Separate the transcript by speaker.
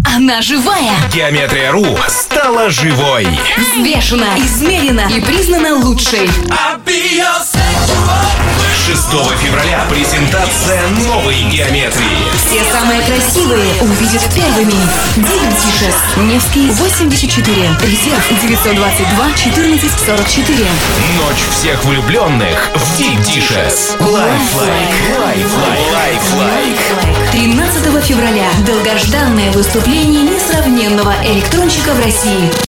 Speaker 1: Она живая.
Speaker 2: Геометрия.ру стала живой.
Speaker 1: Взвешена, измерена и признана лучшей.
Speaker 2: 6 февраля презентация новой геометрии.
Speaker 1: Все самые красивые увидят первыми. Deep Dishes. Невский, 84. Резерв 922 14 44.
Speaker 2: Ночь всех влюбленных в Deep Dishes. Lifelike.
Speaker 1: 13 февраля. Долгожданное выступление несравненного электронщика в России.